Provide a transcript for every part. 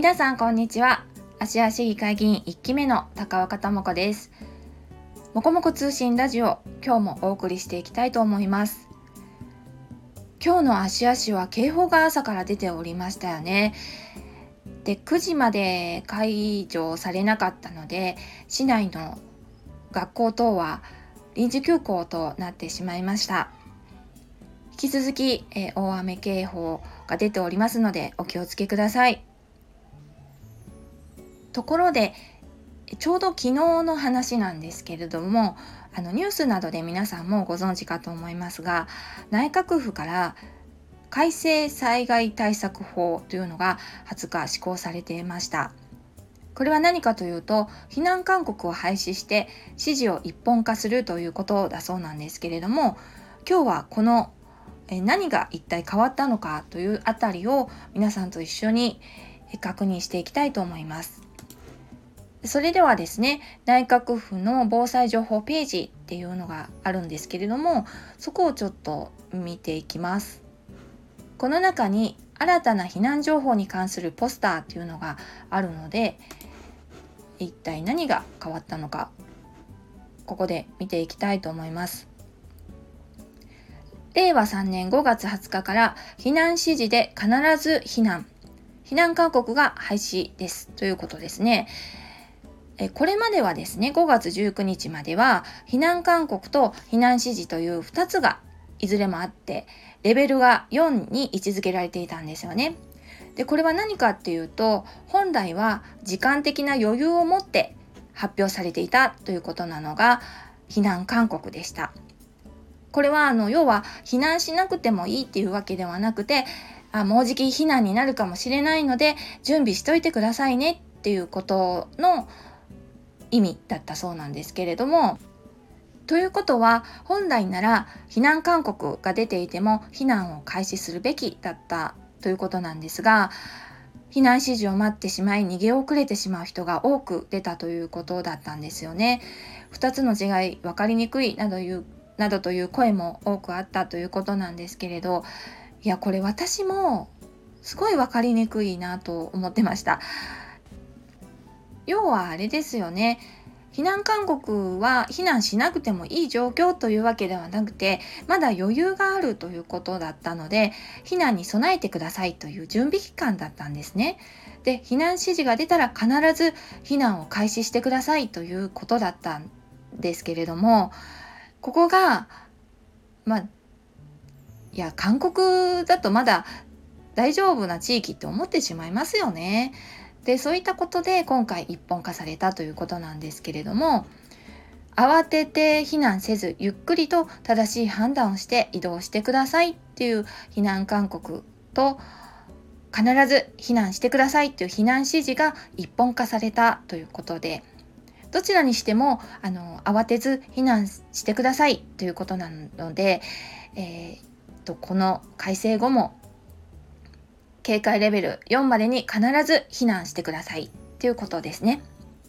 皆さんこんにちは。芦屋市議会議員1期目の高若智子です。もこもこ通信ラジオ、今日もお送りしていきたいと思います。今日の芦屋市は警報が朝から出ておりましたよね。で、9時まで解除されなかったので、市内の学校等は臨時休校となってしまいました。引き続き、大雨警報が出ておりますのでお気をつけください。ところで、ちょうど昨日の話なんですけれども、ニュースなどで皆さんもご存知かと思いますが、内閣府から改正災害対策法というのが20日施行されていました。これは何かというと、避難勧告を廃止して指示を一本化するということだそうなんですけれども、今日はこの何が一体変わったのかというあたりを皆さんと一緒に確認していきたいと思います。それではですね、内閣府の防災情報ページっていうのがあるんですけれども、そこをちょっと見ていきます。この中に新たな避難情報に関するポスターっていうのがあるので、一体何が変わったのか、ここで見ていきたいと思います。令和3年5月20日から避難指示で必ず避難勧告が廃止ですということですね。これまではですね、5月19日までは避難勧告と避難指示という2つがいずれもあって、レベルが4に位置づけられていたんですよね。で、これは何かっていうと、本来は時間的な余裕を持って発表されていたということなのが避難勧告でした。これは要は避難しなくてもいいっていうわけではなくて、もうじき避難になるかもしれないので準備しといてくださいねっていうことの意味だったそうなんですけれども、ということは本来なら避難勧告が出ていても避難を開始するべきだったということなんですが、避難指示を待ってしまい逃げ遅れてしまう人が多く出たということだったんですよね。2つの違い分かりにくいなどという声も多くあったということなんですけれど、いや、これ私もすごい分かりにくいなと思ってました。要はあれですよね。避難勧告は避難しなくてもいい状況というわけではなくて、まだ余裕があるということだったので、避難に備えてくださいという準備期間だったんですね。で、避難指示が出たら必ず避難を開始してくださいということだったんですけれども、ここが勧告だとまだ大丈夫な地域って思ってしまいますよね。で、そういったことで今回一本化されたということなんですけれども、慌てて避難せずゆっくりと正しい判断をして移動してくださいっていう避難勧告と、必ず避難してくださいっていう避難指示が一本化されたということで、どちらにしても慌てず避難してくださいということなので、この改正後も警戒レベル4までに必ず避難してくださいということですね。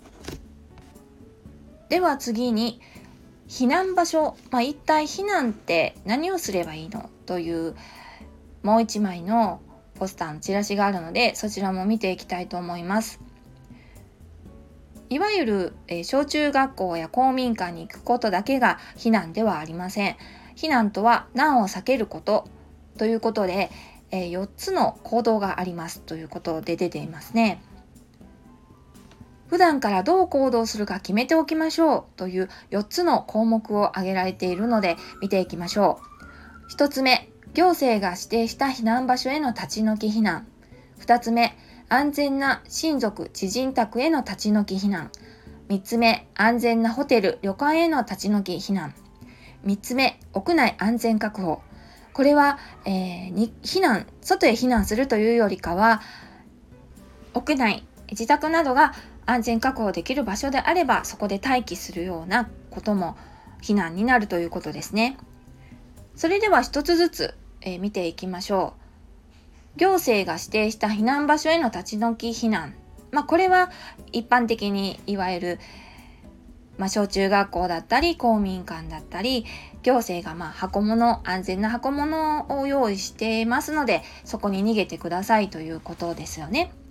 では次に避難場所、一体避難って何をすればいいのというもう一枚のポスターのチラシがあるので、そちらも見ていきたいと思います。いわゆる、小中学校や公民館に行くことだけが避難ではありません。避難とは難を避けることということで、4つの行動がありますということで出ていますね。普段からどう行動するか決めておきましょうという4つの項目を挙げられているので見ていきましょう。1つ目、行政が指定した避難場所への立ち退き避難。2つ目、安全な親族知人宅への立ち退き避難。3つ目、安全なホテル旅館への立ち退き避難。3つ目、屋内安全確保。これは、外へ避難するというよりかは、屋内、自宅などが安全確保できる場所であれば、そこで待機するようなことも避難になるということですね。それでは一つずつ、見ていきましょう。行政が指定した避難場所への立ち退き避難。これは一般的にいわゆる小中学校だったり公民館だったり、行政が安全な箱物を用意していますので、そこに逃げてくださいということですよね。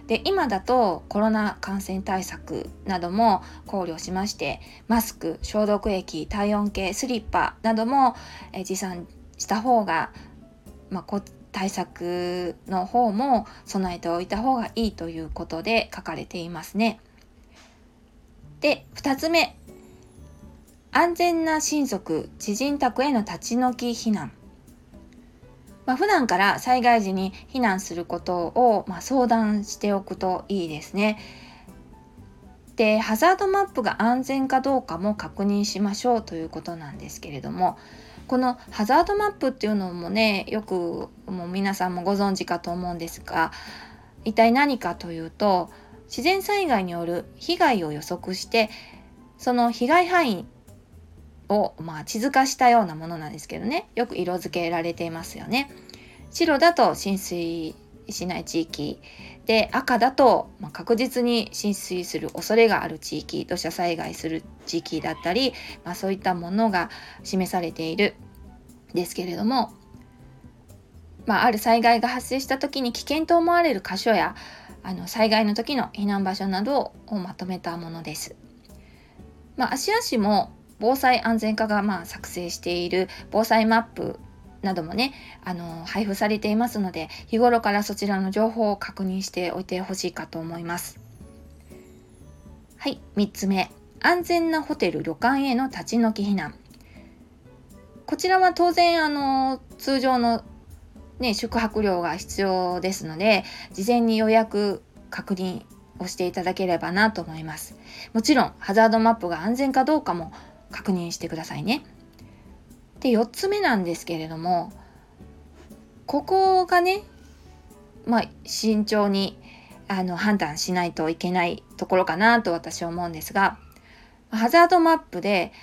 で、今だとコロナ感染対策なども考慮しまして、マスク、消毒液、体温計、スリッパなども持参した方が、対策の方も備えておいた方がいいということで書かれていますね。で、2つ目、安全な親族、知人宅への立ち退き避難。普段から災害時に避難することを、相談しておくといいですね。で、ハザードマップが安全かどうかも確認しましょうということなんですけれども、このハザードマップっていうのもね、よくもう皆さんもご存知かと思うんですが、一体何かというと、自然災害による被害を予測して、その被害範囲を地図化したようなものなんですけどね、よく色付けられていますよね。白だと浸水しない地域で、赤だと確実に浸水する恐れがある地域、土砂災害する地域だったり、そういったものが示されているんですけれども、ある災害が発生した時に危険と思われる箇所や災害の時の避難場所などをまとめたものです。芦屋市も防災安全課が作成している防災マップなどもね、配布されていますので、日頃からそちらの情報を確認しておいてほしいかと思います。はい、3つ目、安全なホテル・旅館への立ち退き避難。こちらは当然通常の、宿泊料が必要ですので、事前に予約確認をしていただければなと思います。もちろんハザードマップが安全かどうかも確認してくださいね。で、4つ目なんですけれども、ここがね、慎重に判断しないといけないところかなと私は思うんですが、ハザードマップで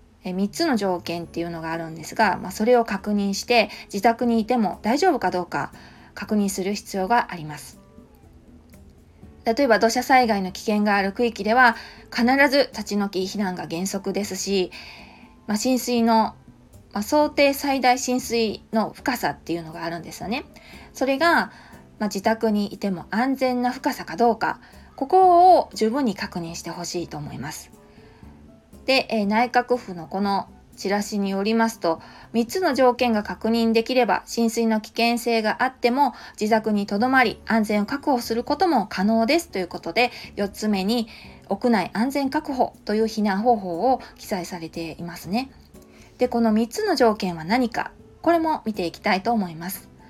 3つの条件っていうのがあるんですが、それを確認して自宅にいても大丈夫かどうか確認する必要があります。例えば土砂災害の危険がある区域では必ず立ち退き避難が原則ですし、浸水の、想定最大浸水の深さっていうのがあるんですよね。それが、自宅にいても安全な深さかどうか、ここを十分に確認してほしいと思います。で、内閣府のこのチラシによりますと、3つの条件が確認できれば浸水の危険性があっても自宅に留まり安全を確保することも可能ですということで、4つ目に屋内安全確保という避難方法を記載されていますね。で、この3つの条件は何か、これも見ていきたいと思います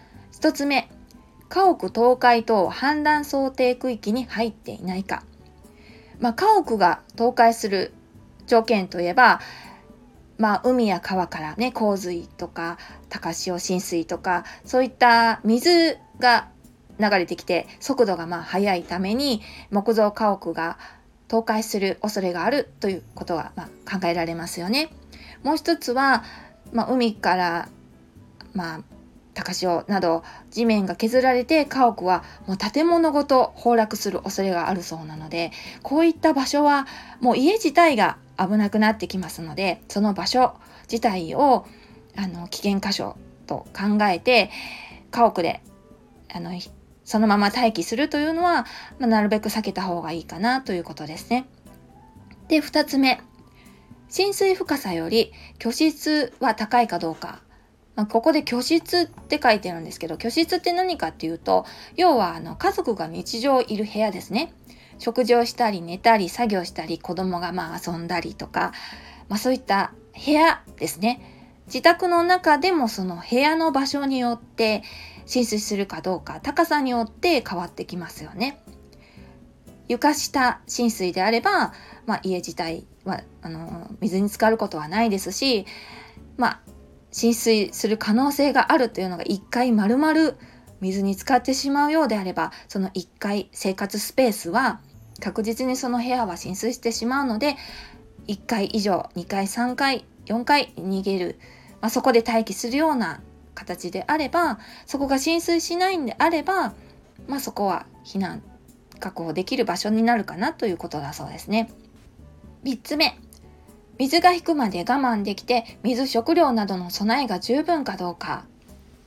。1つ目、家屋倒壊等氾濫想定区域に入っていないか。家屋が倒壊する条件といえば、海や川からね、洪水とか高潮浸水とか、そういった水が流れてきて速度が速いために木造家屋が倒壊する恐れがあるということが考えられますよね。もう一つは、海から高潮など地面が削られて家屋はもう建物ごと崩落する恐れがあるそうなので、こういった場所はもう家自体が危なくなってきますので、その場所自体を危険箇所と考えて家屋でそのまま待機するというのは、なるべく避けた方がいいかなということですね。で、2つ目、浸水深さより居室は高いかどうか。ここで居室って書いてるんですけど、居室って何かっていうと、要は家族が日常いる部屋ですね。食事をしたり寝たり作業したり子供が遊んだりとか、そういった部屋ですね。自宅の中でもその部屋の場所によって浸水するかどうか、高さによって変わってきますよね。床下浸水であれば、家自体は水に浸かることはないですし、浸水する可能性があるというのが1階丸々水に浸かってしまうようであれば、その1階生活スペースは確実にその部屋は浸水してしまうので、1階以上2階3階4階に逃げる、そこで待機するような形であれば、そこが浸水しないんであれば、そこは避難確保できる場所になるかなということだそうですね。3つ目、水が引くまで我慢できて水食料などの備えが十分かどうか。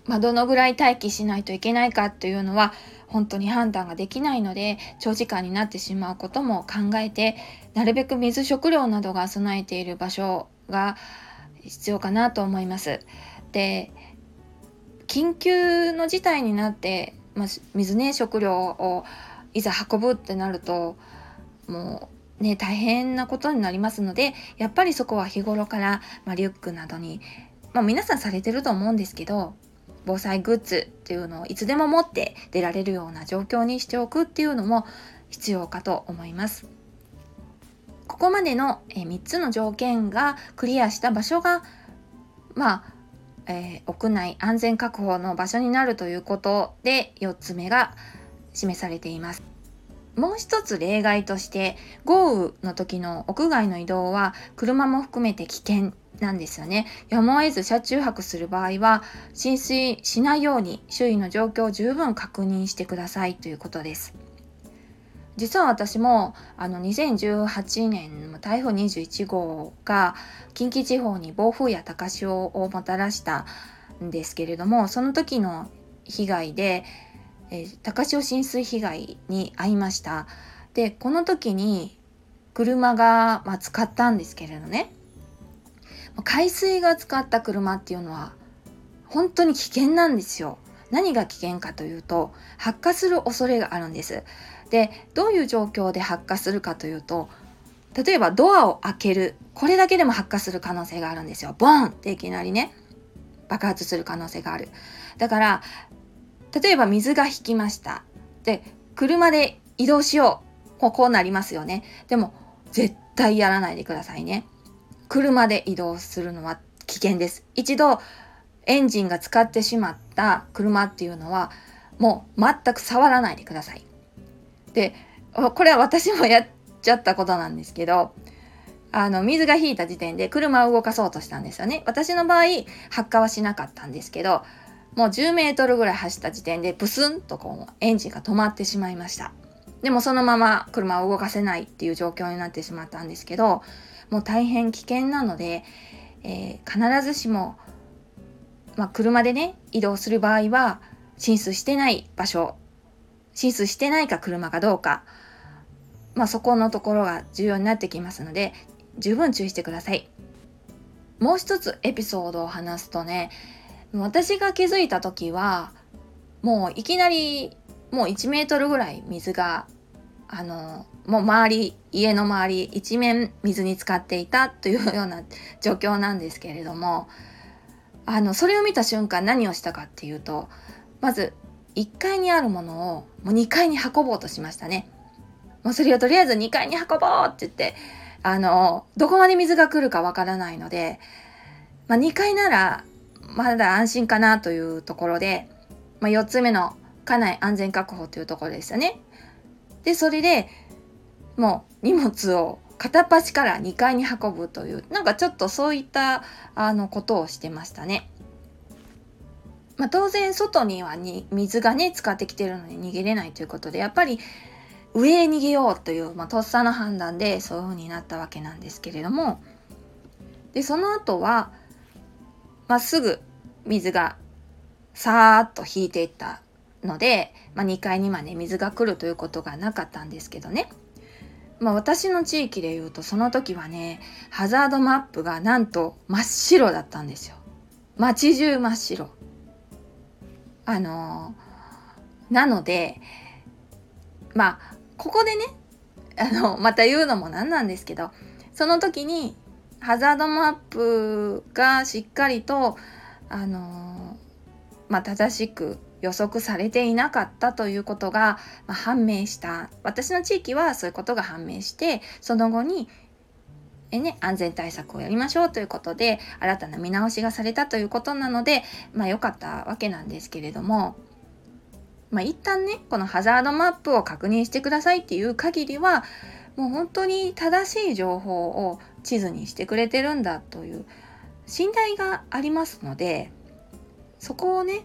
どのぐらい待機しないといけないかっていうのは本当に判断ができないので、長時間になってしまうことも考えて、なるべく水、食料などが備えている場所が必要かなと思います。で、緊急の事態になって、水ね、食料をいざ運ぶってなると、もうね、大変なことになりますので、やっぱりそこは日頃から、リュックなどに、皆さんされてると思うんですけど、防災グッズっていうのをいつでも持って出られるような状況にしておくっていうのも必要かと思います。ここまでの3つの条件がクリアした場所が、屋内安全確保の場所になるということで、4つ目が示されています。もう一つ例外として、豪雨の時の屋外の移動は車も含めて危険なんですよね。やむを得ず車中泊する場合は、浸水しないように周囲の状況を十分確認してくださいということです。実は私も2018年の台風21号が近畿地方に暴風や高潮をもたらしたんですけれども、その時の被害で、高潮浸水被害に遭いました。で、この時に車が、使ったんですけれどね、海水が使った車っていうのは本当に危険なんですよ。何が危険かというと、発火する恐れがあるんです。で、どういう状況で発火するかというと、例えばドアを開ける、これだけでも発火する可能性があるんですよ。ボンっていきなりね、爆発する可能性がある。だから、例えば水が引きました。で、車で移動しよう。こうなりますよね。でも、絶対やらないでくださいね。車で移動するのは危険です。一度、エンジンが使ってしまった車っていうのは、もう全く触らないでください。で、これは私もやっちゃったことなんですけど、水が引いた時点で車を動かそうとしたんですよね。私の場合、発火はしなかったんですけど、もう10メートルぐらい走った時点でブスンとエンジンが止まってしまいました。でもそのまま車を動かせないっていう状況になってしまったんですけど、もう大変危険なので、必ずしも、車でね、移動する場合は、浸水してない場所、浸水してないか車かどうか、そこのところが重要になってきますので、十分注意してください。もう一つエピソードを話すとね、私が気づいた時は、もういきなりもう1メートルぐらい水が、もう家の周り一面水に浸かっていたというような状況なんですけれども、それを見た瞬間何をしたかっていうと、まず1階にあるものをもう2階に運ぼうとしましたね。もうそれをとりあえず2階に運ぼうって言って、どこまで水が来るかわからないので、2階ならまだ安心かなというところで、4つ目の家内安全確保というところですよね。で、それでもう荷物を片っ端から2階に運ぶという、ちょっとそういったことをしてましたね。当然外には水がね使ってきてるのに逃げれないということで、やっぱり上へ逃げようという、とっさの判断でそういう風になったわけなんですけれども、でその後は、すぐ水がさーっと引いていったので、2階にまで水が来るということがなかったんですけどね。私の地域で言うと、その時はね、ハザードマップがなんと真っ白だったんですよ。街中真っ白。なので、ここでね、また言うのもなんなんですけど、その時にハザードマップがしっかりと、正しく予測されていなかったということが、判明した。私の地域はそういうことが判明して、その後に安全対策をやりましょうということで新たな見直しがされたということなので、良かったわけなんですけれども、一旦ね、このハザードマップを確認してくださいっていう限りは、もう本当に正しい情報を地図にしてくれてるんだという信頼がありますので、そこをね、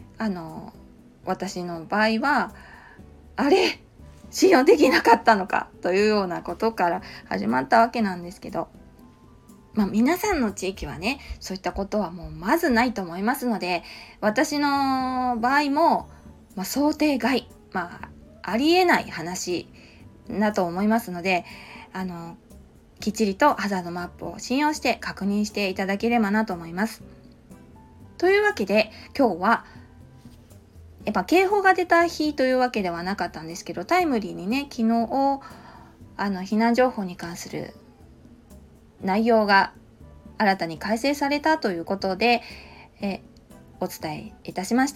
私の場合は、信用できなかったのかというようなことから始まったわけなんですけど、 皆さんの地域はね、そういったことはもうまずないと思いますので、私の場合も、想定外、ありえない話だと思いますので、きっちりとハザードマップを信用して確認していただければなと思います。というわけで、今日はやっぱ警報が出た日というわけではなかったんですけど、タイムリーにね、昨日避難情報に関する内容が新たに改正されたということで、お伝えいたしました。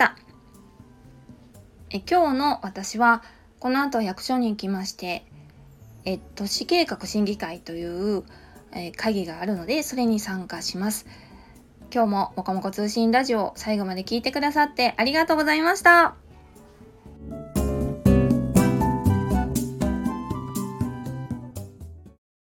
今日の私はこの後役所に行きまして、都市計画審議会という、会議があるので、それに参加します。今日ももこもこ通信ラジオ最後まで聞いてくださってありがとうございました。